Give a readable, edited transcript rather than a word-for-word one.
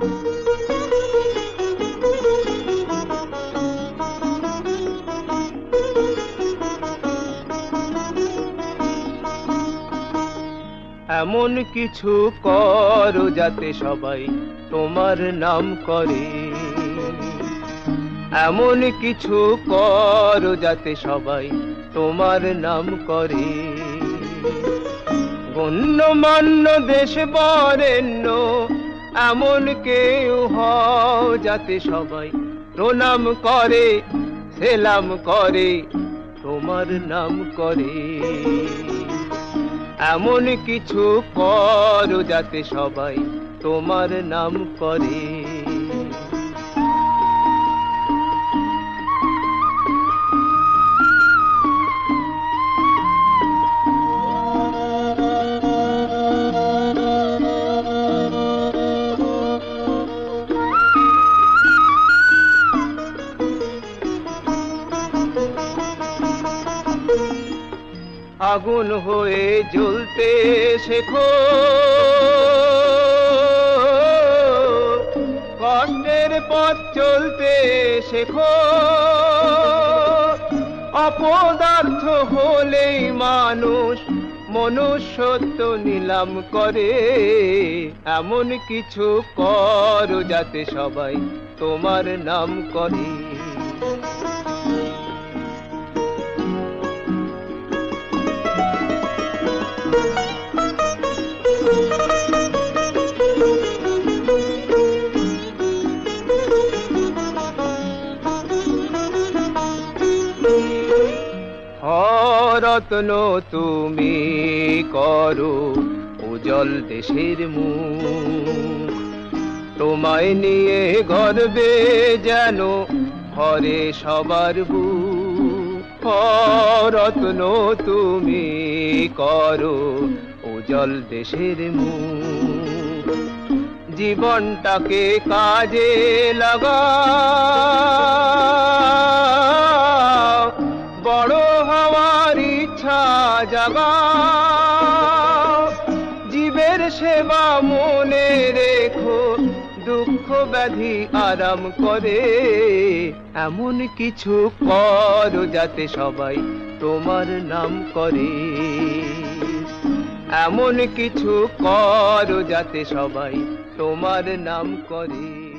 এমন কিছু করো যাতে সবাই তোমার নাম করে, এমন কিছু করো যাতে সবাই তোমার নাম করে। গণ্যমান্য দেশ বরেণ্য এমন কেউ হও যাতে সবাই প্রণাম করে, সেলাম করে, তোমার নাম করে। এমন কিছু করো যাতে সবাই তোমার নাম করে। আগুন হয়ে জ্বলতে শেখো, কষ্টের পথ চলতে শেখো। অপদার্থ হলেই মানুষ মনুষ্যত্ব নিলাম করে। এমন কিছু করো যাতে সবাই তোমার নাম করে। রত্ন তুমি করো উজ্জ্বল দেশের মুখ, তোমায় নিয়ে গর্বে যেন ভরে সবার বুক। রত্ন তুমি করো উজ্জ্বল দেশের মুখ, জীবনটাকে কাজে লাগাও, বড় হওয়ার ইচ্ছা জাগাও। জীবের সেবা মনে রেখো, দুঃখ ব্যাধি আরাম করে। এমন কিছু করো যাতে সবাই তোমার নাম করে, এমন কিছু করো যাতে সবাই তোমার নাম করে।